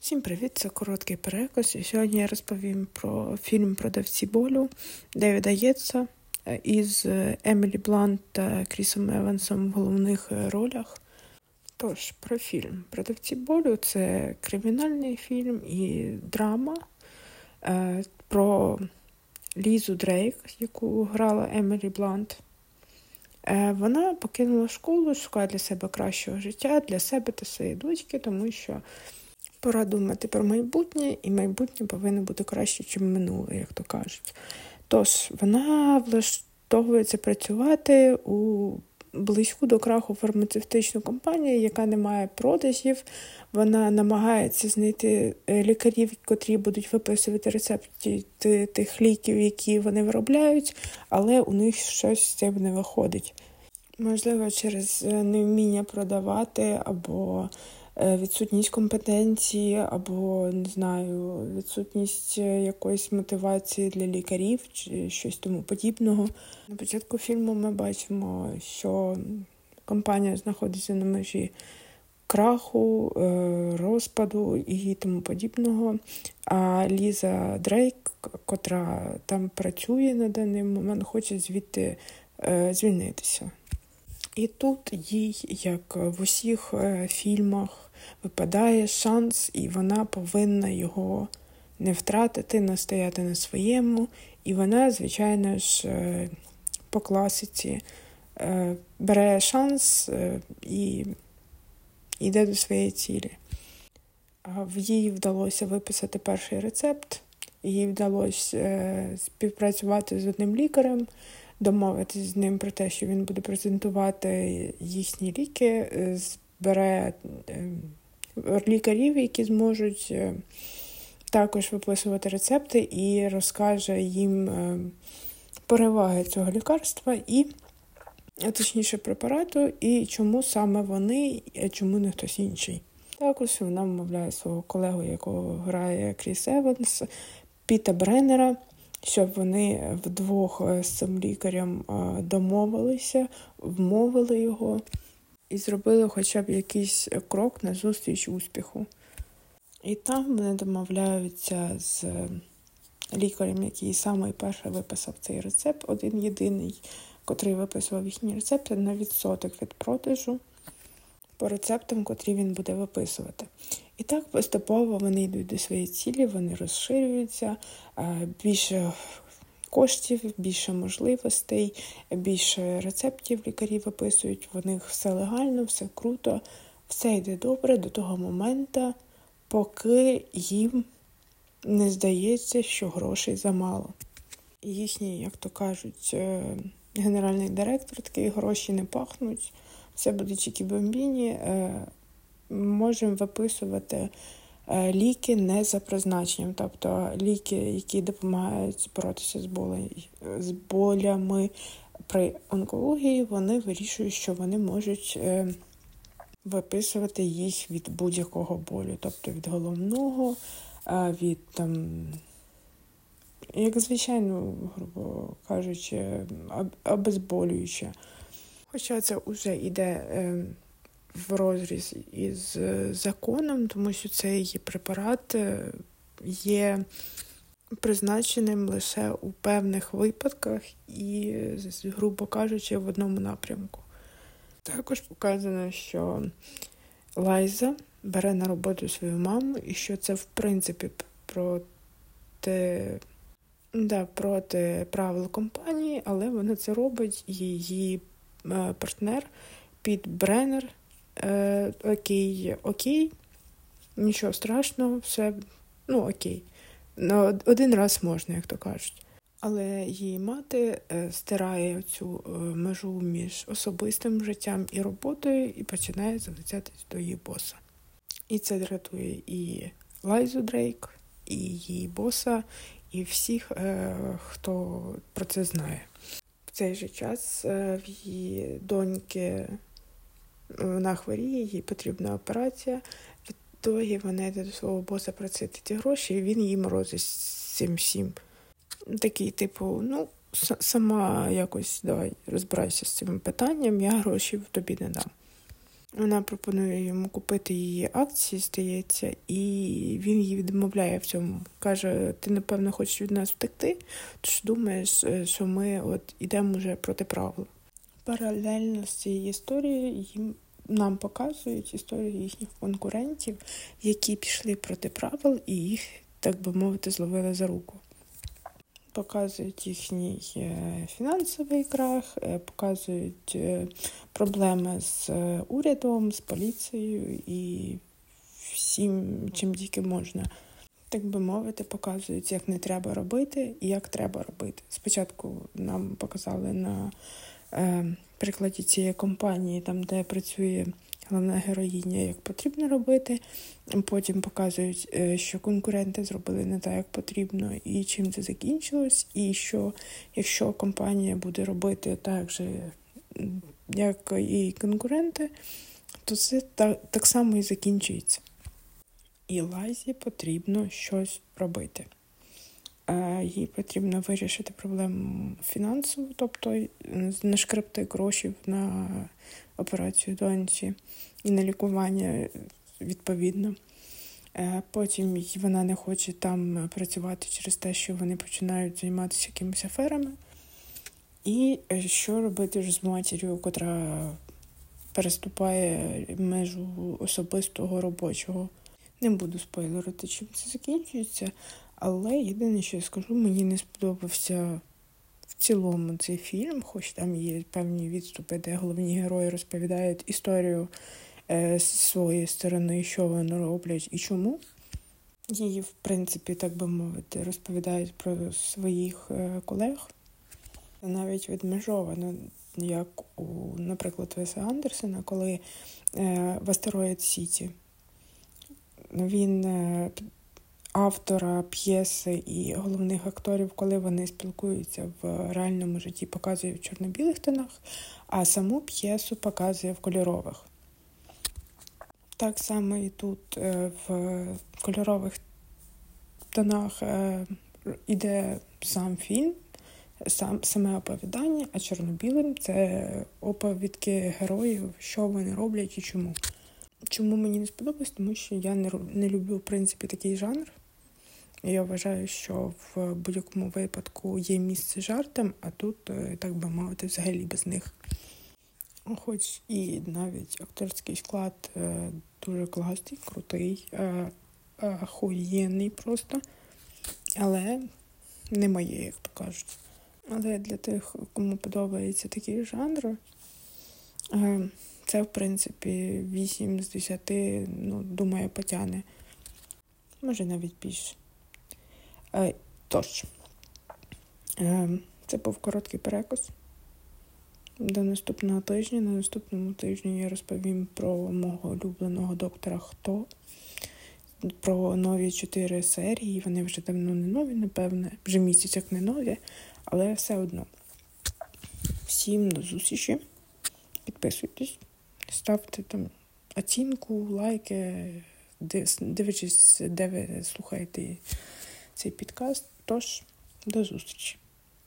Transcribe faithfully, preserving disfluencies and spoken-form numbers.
Всім привіт, це короткий переказ. І сьогодні я розповім про фільм «Продавці болю» Девіда Єтса із Емілі Блант та Крісом Евансом в головних ролях. Тож, про фільм «Продавці болю» – це кримінальний фільм і драма е, про Лізу Дрейк, яку грала Емілі Блант. Е, вона покинула школу, шукає для себе кращого життя, для себе та своєї дочки, тому що пора думати про майбутнє, і майбутнє повинно бути краще, ніж минуле, як то кажуть. Тож, вона влаштовується працювати у близьку до краху фармацевтичну компанію, яка не має продажів. Вона намагається знайти лікарів, котрі будуть виписувати рецепти тих ліків, які вони виробляють, але у них щось з цим не виходить. Можливо, через невміння продавати або відсутність компетенції, або, не знаю, відсутність якоїсь мотивації для лікарів чи щось тому подібного. На початку фільму ми бачимо, що компанія знаходиться на межі краху, розпаду і тому подібного. А Ліза Дрейк, котра там працює на даний момент, хоче звідти звільнитися. І тут їй, як в усіх фільмах, випадає шанс, і вона повинна його не втратити, настояти на своєму. І вона, звичайно ж, по класиці бере шанс і йде до своєї цілі. В їй вдалося виписати перший рецепт, їй вдалося співпрацювати з одним лікарем, домовитися з ним про те, що він буде презентувати їхні ліки, збере лікарів, які зможуть також виписувати рецепти, і розкаже їм переваги цього лікарства, і, точніше, препарату, і чому саме вони, а чому не хтось інший. Також вона вмовляє свого колегу, якого грає Кріс Еванс, Піта Бреннера, щоб вони вдвох з цим лікарем домовилися, вмовили його і зробили хоча б якийсь крок назустріч успіху. І там вони домовляються з лікарем, який саме перше виписав цей рецепт, один єдиний, котрий виписував їхні рецепти, на відсоток від продажу по рецептам, котрі він буде виписувати. І так поступово вони йдуть до своєї цілі, вони розширюються, більше коштів, більше можливостей, більше рецептів лікарі виписують, в них все легально, все круто, все йде добре до того моменту, поки їм не здається, що грошей замало. Їхній, як то кажуть, генеральний директор такий: гроші не пахнуть, все буде чікі-бомбіні, можемо виписувати ліки не за призначенням, тобто ліки, які допомагають боротися з, болем, з болями при онкології, вони вирішують, що вони можуть виписувати їх від будь-якого болю, тобто від головного, від там, як звичайно, грубо кажучи, обезболююче. Хоча це вже йде в розріз із законом, тому що цей препарат є призначеним лише у певних випадках і, грубо кажучи, в одному напрямку. Також показано, що Лайза бере на роботу свою маму, і що це, в принципі, проти, да, проти правил компанії, але вона це робить, і її партнер Піт Бреннер Е, окей, окей, нічого страшного, все, ну окей. Но один раз можна, як то кажуть. Але її мати е, стирає цю е, межу між особистим життям і роботою і починає залицятись до її боса. І це дратує і Лайзу Дрейк, і її боса, і всіх, е, хто про це знає. В цей же час е, в її доньки вона хворіє, їй потрібна операція. Відтоді вона йде до свого боса просити ті гроші, і він їй морозить з цим всім. Такий, типу, ну, с- сама якось давай розбирайся з цим питанням, я гроші тобі не дам. Вона пропонує йому купити її акції, здається, і він їй відмовляє в цьому. Каже, ти, напевно, хочеш від нас втекти, тож думаєш, що ми от ідемо вже проти правил. Паралельно з цією історією їм нам показують історію їхніх конкурентів, які пішли проти правил і їх, так би мовити, зловили за руку. Показують їхній фінансовий крах, показують проблеми з урядом, з поліцією і всім, чим тільки можна. Так би мовити, показують, як не треба робити і як треба робити. Спочатку нам показали на е, прикладі цієї компанії, там, де працює головна героїня, як потрібно робити. Потім показують, що конкуренти зробили не так, як потрібно, і чим це закінчилось. І що, якщо компанія буде робити так же, як і конкуренти, то це так, так само і закінчується. І Лайзі потрібно щось робити. Їй потрібно вирішити проблему фінансову, тобто нашкребти гроші на операцію доньці і на лікування відповідно. Потім вона не хоче там працювати через те, що вони починають займатися якимись аферами. І що робити вже з матір'ю, котра переступає межу особистого робочого. Не буду спойлерити, чим це закінчується, але єдине, що я скажу, мені не сподобався в цілому цей фільм, хоч там є певні відступи, де головні герої розповідають історію е, з своєї сторони, що вони роблять і чому. Її, в принципі, так би мовити, розповідають про своїх е, колег. Навіть відмежовано, як у, наприклад, Веса Андерсона, коли е, в Астероїд Сіті він е, автора п'єси і головних акторів, коли вони спілкуються в реальному житті, показує в чорно-білих тонах, а саму п'єсу показує в кольорових. Так само і тут в кольорових тонах іде сам фільм, сам, саме оповідання, а чорно-білим – це оповідки героїв, що вони роблять і чому. Чому мені не сподобалось? Тому що я не, не люблю, в принципі, такий жанр. Я вважаю, що в будь-якому випадку є місце жартам, а тут, так би мовити, взагалі без них. Хоч і навіть акторський склад дуже класний, крутий, охуєнний просто, але не моє, як то кажуть. Але для тих, кому подобається такий жанр, це, в принципі, вісім з десяти, ну, думаю, потягне. Може, навіть більше. Тож, це був короткий переказ. До наступного тижня. На наступному тижні я розповім про мого улюбленого доктора Хто, про нові чотири серії. Вони вже давно не нові, напевне, вже місяць як не нові, але все одно. Всім до зустрічі. Підписуйтесь, ставте там оцінку, лайки, дивитесь, де ви слухаєте цей підкаст. Тож, до зустрічі.